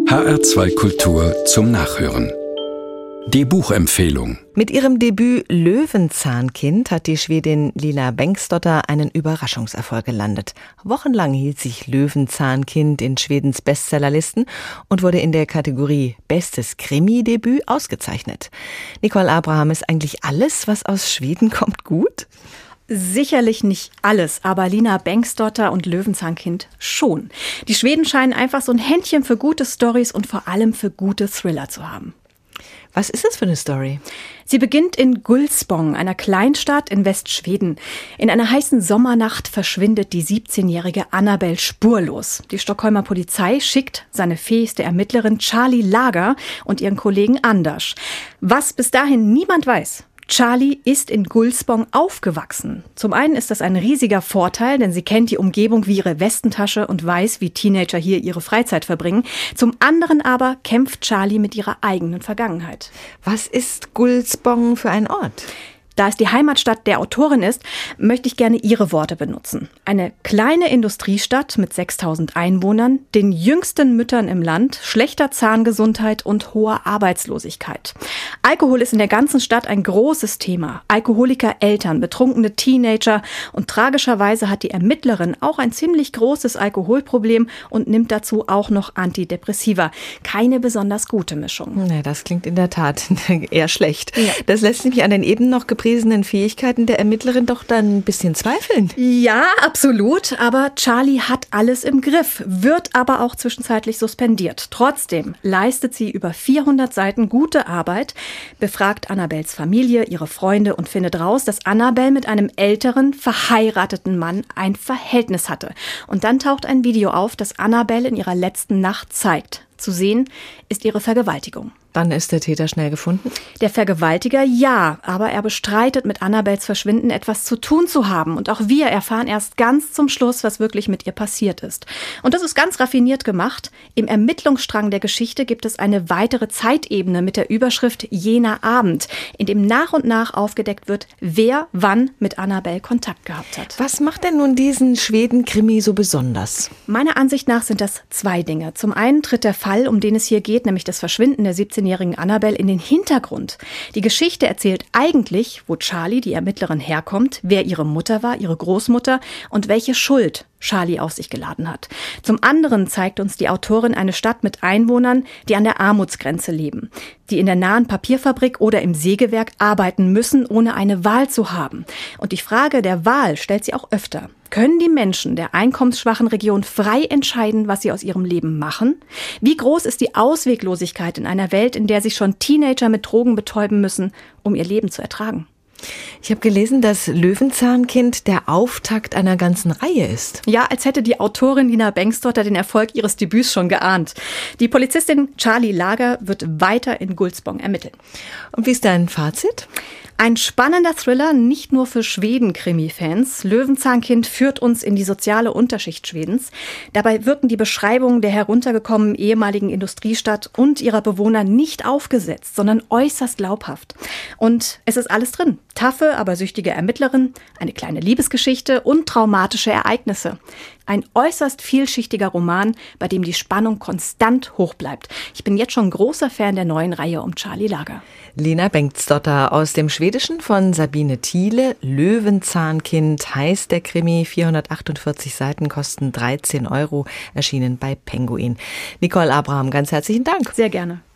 HR2 Kultur zum Nachhören. Die Buchempfehlung. Mit ihrem Debüt Löwenzahnkind hat die Schwedin Lina Bengtsdotter einen Überraschungserfolg gelandet. Wochenlang hielt sich Löwenzahnkind in Schwedens Bestsellerlisten und wurde in der Kategorie Bestes Krimi-Debüt ausgezeichnet. Nicole Abraham, ist eigentlich alles, was aus Schweden kommt, gut? Sicherlich nicht alles, aber Lina Bengtsdotter und Löwenzahnkind schon. Die Schweden scheinen einfach so ein Händchen für gute Storys und vor allem für gute Thriller zu haben. Was ist das für eine Story? Sie beginnt in Gullspång, einer Kleinstadt in Westschweden. In einer heißen Sommernacht verschwindet die 17-jährige Annabelle spurlos. Die Stockholmer Polizei schickt seine fähigste Ermittlerin Charlie Lager und ihren Kollegen Anders. Was bis dahin niemand weiß: Charlie ist in Gullspång aufgewachsen. Zum einen ist das ein riesiger Vorteil, denn sie kennt die Umgebung wie ihre Westentasche und weiß, wie Teenager hier ihre Freizeit verbringen. Zum anderen aber kämpft Charlie mit ihrer eigenen Vergangenheit. Was ist Gullspång für ein Ort? Da es die Heimatstadt der Autorin ist, möchte ich gerne ihre Worte benutzen. Eine kleine Industriestadt mit 6.000 Einwohnern, den jüngsten Müttern im Land, schlechter Zahngesundheit und hoher Arbeitslosigkeit. Alkohol ist in der ganzen Stadt ein großes Thema. Alkoholiker Eltern, betrunkene Teenager und tragischerweise hat die Ermittlerin auch ein ziemlich großes Alkoholproblem und nimmt dazu auch noch Antidepressiva. Keine besonders gute Mischung. Na, das klingt in der Tat eher schlecht. Ja. Das lässt mich an den eben noch gepriesenen Fähigkeiten der Ermittlerin doch dann ein bisschen zweifeln. Ja, absolut. Aber Charlie hat alles im Griff, wird aber auch zwischenzeitlich suspendiert. Trotzdem leistet sie über 400 Seiten gute Arbeit, befragt Annabelles Familie, ihre Freunde und findet raus, dass Annabelle mit einem älteren, verheirateten Mann ein Verhältnis hatte. Und dann taucht ein Video auf, das Annabelle in ihrer letzten Nacht zeigt. Zu sehen ist ihre Vergewaltigung. Dann ist der Täter schnell gefunden? Der Vergewaltiger, ja, aber er bestreitet, mit Annabelles Verschwinden etwas zu tun zu haben. Und auch wir erfahren erst ganz zum Schluss, was wirklich mit ihr passiert ist. Und das ist ganz raffiniert gemacht. Im Ermittlungsstrang der Geschichte gibt es eine weitere Zeitebene mit der Überschrift Jener Abend, in dem nach und nach aufgedeckt wird, wer wann mit Annabelle Kontakt gehabt hat. Was macht denn nun diesen Schweden-Krimi so besonders? Meiner Ansicht nach sind das zwei Dinge. Zum einen tritt der Fall, um den es hier geht, nämlich das Verschwinden der 17-jährigen Annabelle, in den Hintergrund. Die Geschichte erzählt eigentlich, wo Charlie, die Ermittlerin, herkommt, wer ihre Mutter war, ihre Großmutter und welche Schuld Charlie auf sich geladen hat. Zum anderen zeigt uns die Autorin eine Stadt mit Einwohnern, die an der Armutsgrenze leben, die in der nahen Papierfabrik oder im Sägewerk arbeiten müssen, ohne eine Wahl zu haben. Und die Frage der Wahl stellt sie auch öfter. Können die Menschen der einkommensschwachen Region frei entscheiden, was sie aus ihrem Leben machen? Wie groß ist die Ausweglosigkeit in einer Welt, in der sich schon Teenager mit Drogen betäuben müssen, um ihr Leben zu ertragen? Ich habe gelesen, dass Löwenzahnkind der Auftakt einer ganzen Reihe ist. Ja, als hätte die Autorin Lina Bengtsdotter den Erfolg ihres Debüts schon geahnt. Die Polizistin Charlie Lager wird weiter in Gullspång ermitteln. Und wie ist dein Fazit? Ein spannender Thriller, nicht nur für Schweden-Krimi-Fans. Löwenzahnkind führt uns in die soziale Unterschicht Schwedens. Dabei wirken die Beschreibungen der heruntergekommenen ehemaligen Industriestadt und ihrer Bewohner nicht aufgesetzt, sondern äußerst glaubhaft. Und es ist alles drin. Taffe, aber süchtige Ermittlerin, eine kleine Liebesgeschichte und traumatische Ereignisse. Ein äußerst vielschichtiger Roman, bei dem die Spannung konstant hoch bleibt. Ich bin jetzt schon großer Fan der neuen Reihe um Charlie Lager. Lina Bengtsdotter aus dem Schwedischen von Sabine Thiele. Löwenzahnkind heißt der Krimi. 448 Seiten kosten 13 €, erschienen bei Penguin. Nicole Abraham, ganz herzlichen Dank. Sehr gerne.